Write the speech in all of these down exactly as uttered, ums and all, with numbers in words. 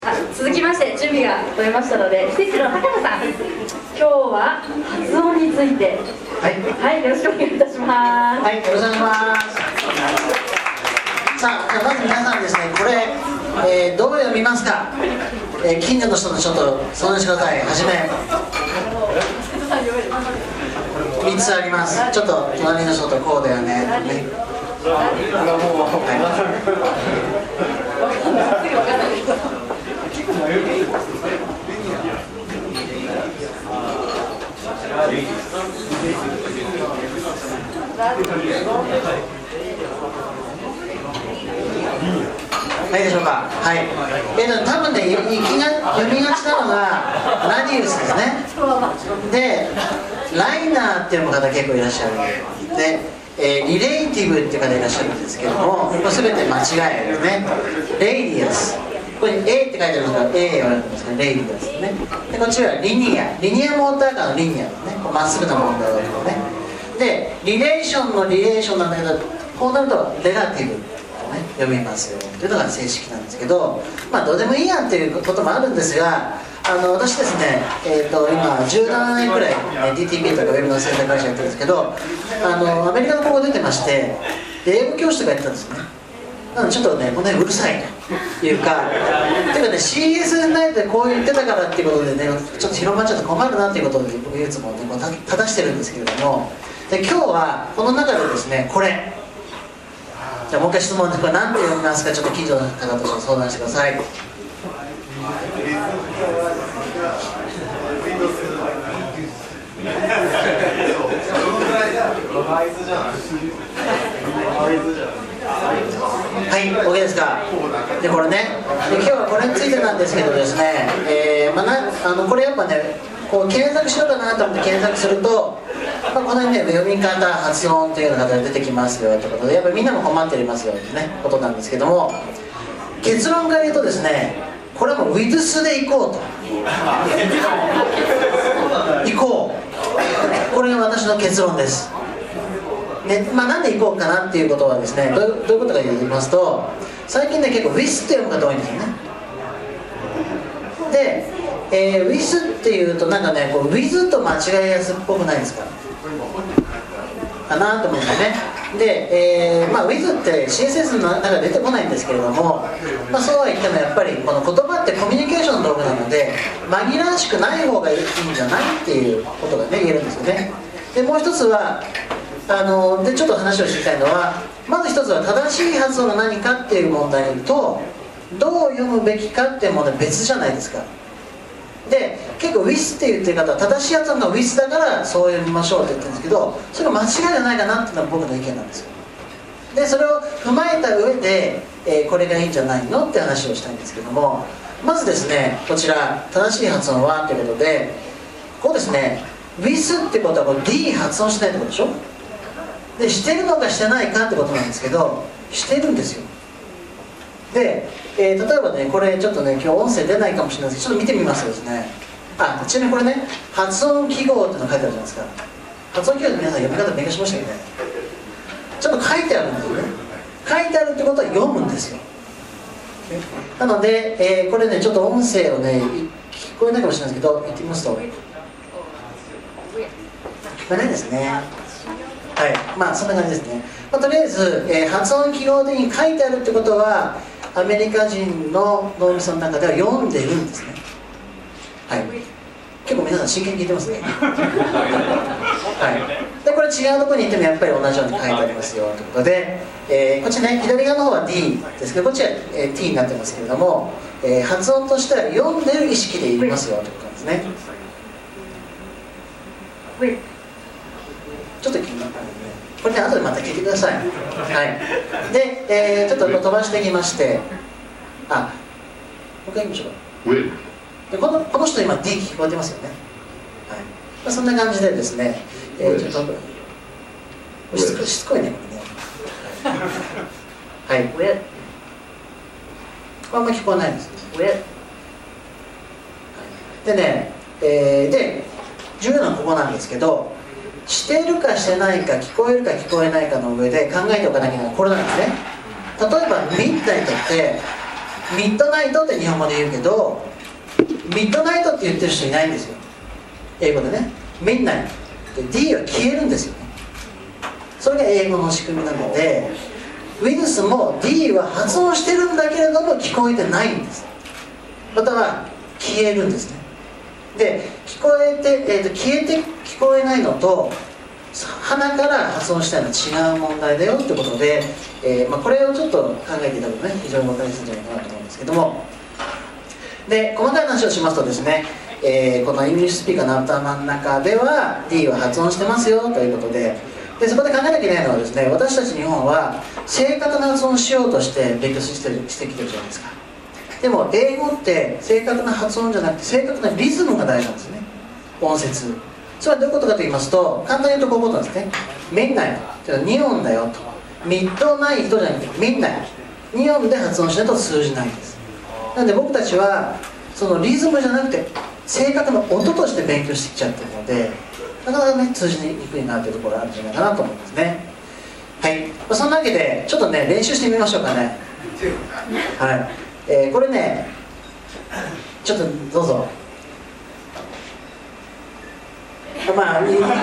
あ、続きまして準備が取れましたので、施設の高野さん、今日は発音について、はい、はい、よろしくお願いいたします。 はい、よろしくお願いします。さあ、じゃあまず皆さんですね、これ、えー、どう読みますか。えー、近所の人とちょっと相談してください。はじめみっつあります。ちょっと隣の人とこうだよね。ね、はいでしょうか。はい。えーと多分ね、いきが読みがちなのがラディウスですね。で、ライナーっていう方結構いらっしゃる。で、えー、リレイティブっていう方いらっしゃるんですけども、これ全て間違いですね。レイディアス。これ A って書いてあるのが A 言われてますけど、レイディアスね。で、こっちはリニア。リニアモーターカーのリニアですね。まっすぐな問題だとね。で、リレーションのリレーションなんだけど、こうなるとレラティブとね、読みますよというのが正式なんですけど、まあどうでもいいやんっていうこともあるんですが、あの私ですね、えー、と今じゅうななねんくらい、ね、ディーティーピー とかウェブの制作会社やってるんですけど、あのアメリカの高校出てまして、で英語教師とかやってたんですよね。なのでちょっとね、この辺うるさいというか、ていうかね、シーエス ナイトでこう言ってたからっていうことでね、ちょっと広まっちゃって困るなっていうことで僕いつもね、こう正してるんですけれども、で今日はこの中でですね、これ、じゃあもう一回質問で、これ何て読みますか、ちょっと近所の方と相談してください。はい、OK ですか。で、これね、で今日はこれについてなんですけどですね、えーまあ、なあのこれやっぱね、こう検索しようかなと思って検索すると、まあ、この辺ね、読み方、発音というような形で出てきますよということで、やっぱりみんなも困っておりますよというね、ことなんですけども、結論から言うとですね、これはもうウィズスでいこうと。いこう。これが私の結論です。ね、まあ、なんでいこうかなっていうことはですね、どういう、どういうことか言いますと、最近ね、結構ウィスって読む方多いんですよね。で、えー、ウィスっていうとなんかね、こうウィズと間違いやすっぽくないですかかなと思うんですね。で、えーまあ、ウィズって シーエスエス の中で出てこないんですけれども、まあ、そうは言ってもやっぱりこの言葉ってコミュニケーションの道具なので、紛らわしくない方がいいんじゃないっていうことがね、言えるんですよね。で、もう一つはあのでちょっと話をしていきたいのは、まず一つは正しい発音が何かっていう問題と、どう読むべきかっていう問題別じゃないですか。で、結構ウィスって言ってる方は正しい発音がウィスだからそう読みましょうって言ってるんですけど、それが間違いじゃないかなっていうのが僕の意見なんですよ。で、それを踏まえた上で、えー、これがいいんじゃないのって話をしたいんですけども、まずですね、こちら正しい発音はということで、こうですね、ウィスってことはこう D 発音してないってことでしょ。で、してるのかしてないかってことなんですけど、してるんですよ。で、えー、例えばね、これちょっとね、今日音声出ないかもしれないですけど、ちょっと見てみますとですね、あ、ちなみにこれね、発音記号っていうの書いてあるじゃないですか。発音記号って皆さん読み方勉強しましたよね。ちょっと書いてあるんですよね。書いてあるってことは読むんですよ。なので、えー、これね、ちょっと音声をね、聞こえないかもしれないですけど、言ってみますと、聞こえないですね。はい、まあそんな感じですね。まあ、とりあえず、えー、発音記号的に書いてあるってことは、アメリカ人の脳みその中では読んでるんですね。はい。結構皆さん真剣に聞いてますね。はい。で、これ違うところに行ってもやっぱり同じように書いてありますよということで、えー、こっちね、左側の方は D ですけど、こっちは、えー、T になってますけれども、えー、発音としては読んでる意識で言いますよということなんですね。ちょっと気になったんでね、これね、後でまた聞いてください。はい。で、えー、ちょっと飛ばしていきまして、あ、もう一回言いましょうか。で、この、この人今 D 聞こえてますよね。はい。まあ、そんな感じでですね、えー、ちょっと、しつこい、しつこいね、これね。はい。あんま聞こえないです。でね、えー、で、重要なのはここなんですけど、しているかしてないか、聞こえるか聞こえないかの上で考えておかなきゃいけない、これなんですね。例えばミッドナイトってミッドナイトって日本語で言うけど、ミッドナイトって言ってる人いないんですよ、英語でね。ミッドナイトで D は消えるんですよね。それが英語の仕組みなので、ウィルスも D は発音してるんだけれども聞こえてないんです。または消えるんですね。で、聞こえて、えー、と消えて聞こえないのと鼻から発音したいのは違う問題だよってことで、えーまあ、これをちょっと考えていただくとね、非常に分かりやすいんじゃないかなと思うんですけども、で細かい話をしますとですね、えー、このイングリッシュスピーカーの頭の中では D は発音してますよということで、でそこで考えなきゃいけないのはですね、私たち日本は正確な発音をしようとして勉強してるしてきてるじゃないですか。でも英語って正確な発音じゃなくて正確なリズムが大事なんですね、音節。それはどういうことかと言いますと、簡単に言うとこういうことなんですね。ミッドナイトに音だよと、ミッドナイトじゃなくてミッドナイトに音で発音しないと通じないんです。なので僕たちはそのリズムじゃなくて正確な音として勉強してきちゃってるので、なかなかね通じにくいなというところがあるんじゃないかなと思いますね。はい、まあ、そんなわけでちょっとね練習してみましょうかね。はい、えー、これねちょっとどうぞ。まあいいけどね。はい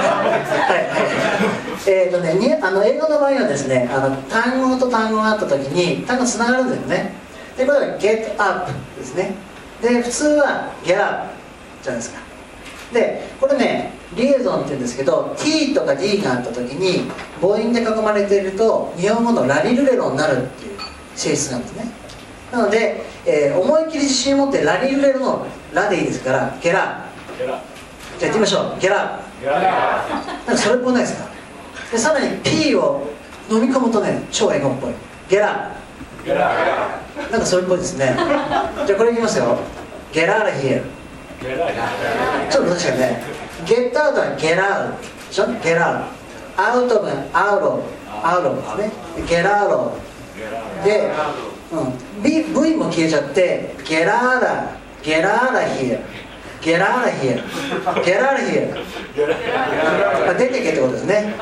はい。えっとね、にあの英語の場合はですね、あの単語と単語があった時に単語つながるんですよね。でこれは get up ですね。で普通は get up じゃないですか。でこれねリエゾンって言うんですけど、 T とか D があった時に母音で囲まれていると日本語のラリルレロになるっていう性質なんですね。なので、えー、思いっきり自信を持ってラリルレロのラでいいですから、get up。じゃあやってみましょう。get up。なんかそれっぽくないですか。でさらに P を飲み込むとね超英語っぽい。get up。なんかそれっぽいですね。じゃあこれいきますよ。get out of here。ちょっと確かにね、get out は get out でしょ、get out out of out of out of ですね。get out of で、うん、V, V も消えちゃって get out of get out of here get out of here get out of here 出てけってことですね。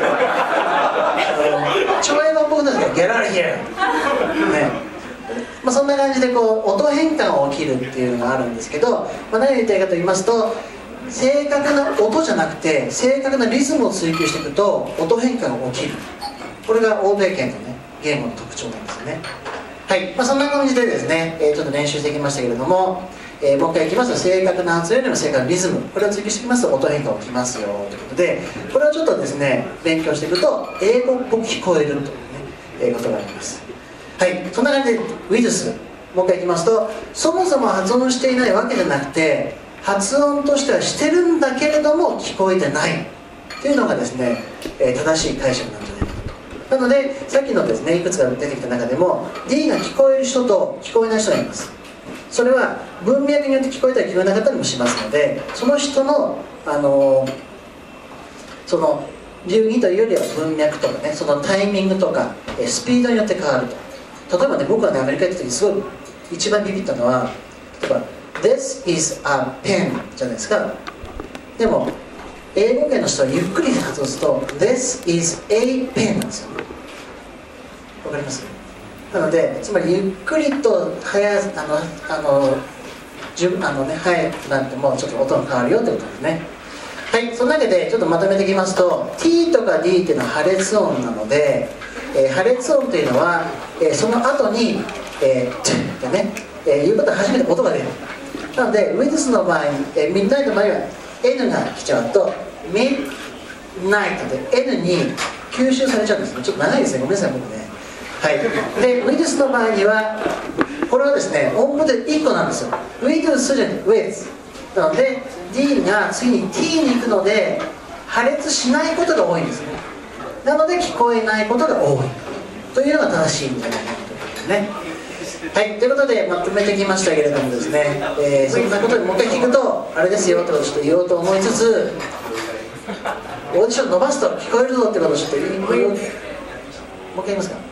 超英語っぽくないですけど get out of here ね。まあ、そんな感じでこう音変換が起きるっていうのがあるんですけど、まあ、何を言いたいかと言いますと、正確な音じゃなくて正確なリズムを追求していくと音変換が起きる。これが欧米圏のね言語の特徴なんですよね。はい、まあ、そんな感じでですね、えー、ちょっと練習してきましたけれども、えー、もう一回いきますと、正確な発音よりも正確なリズム、これを追求していきますと音変化が起きますよということで、これをちょっとですね勉強していくと英語っぽく聞こえるというね、えー、ことがあります。はい、そんな感じで With もう一回いきますと、そもそも発音していないわけじゃなくて発音としてはしてるんだけれども聞こえてないというのがですね、えー、正しい解釈なんじゃないかと。なのでさっきのですねいくつか出てきた中でも D が聞こえる人と聞こえない人がいます。それは文脈によって聞こえたり聞こえなかったりもしますので、その人のあのー、その流儀というよりは文脈とかね、そのタイミングとかスピードによって変わると。例えばね、僕はねアメリカ行った時すごい一番ビビったのは、例えば This is a pen じゃないですか。でも英語圏の人はゆっくり発音すると This is a pen なんですよ。わかります？なのでつまりゆっくりと速あのあの順あのね速くなってもちょっと音が変わるよってことですね。はい、そのわけでちょっとまとめていきますと、 T とか D っていうのは破裂音なので、えー、破裂音というのは、えー、その後に「えー、チッ」ってね、えー、いうことは初めて音が出る。なのでウィズスの場合、えー、ミッドナイトの場合は N が来ちゃうとミッドナイトで N に吸収されちゃうんですね。ちょっと長いですね、ごめんなさい僕ね。はい、でウィズスの場合にはこれはですね音符でいっこなんですよ。ウィズスじゃなくてウィズなので D が次に T に行くので破裂しないことが多いんですね。なので聞こえないことが多いというのが正しいんじゃないかということですね。はい、ということでまとめてきましたけれどもですね、えー、そんなことにもう一回聞くとあれですよとちょっと言おうと思いつつ、オーディション伸ばすと聞こえるぞってことをちょっと言おう。もう一回言いますか。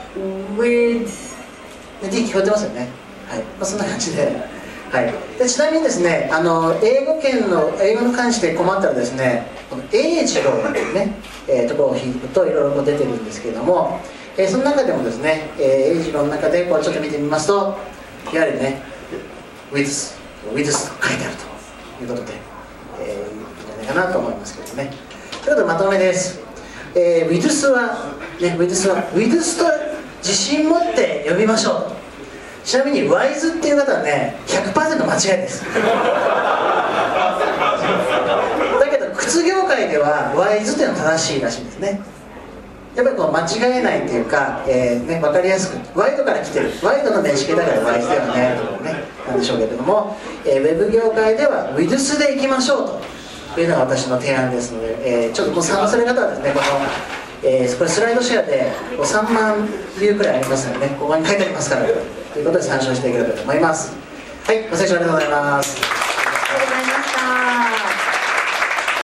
With D 聞こえてますよね。はい、まあ、そんな感じで。はい、でちなみにですね、あの英語圏の英語に関して困ったらですね、この英字のね、えー、ところを引くといろいろ出てるんですけれども、 えー、その中でもですね、えー、英二郎の中でこうちょっと見てみますと、やはりね、ウィズス、ウィズスと書いてあるということで、えー、いいんじゃないかなと思いますけどね。ということでまとめです。えー、ウィズスは、ね、ウィズスは、ウィズスと自信持って呼びましょう。ちなみにワイズっていう方はね ひゃくパーセント 間違いです。だけど靴業界ではワイズっていうのは正しいらしいんですね。やっぱりこう間違えないっていうか、えーね、分かりやすくワイドから来てる、ワイドの名詞形だからワイズではないというねなんでしょうけれども、えー、ウェブ業界ではウィズスでいきましょうというのが私の提案ですので、えー、ちょっとご参加する方はですね、このえー、これスライドシェアでさんまんビューくらいありますのでね、ここに書いてありますからということで参照していければと思います。はい、ご清聴ありがとうございます。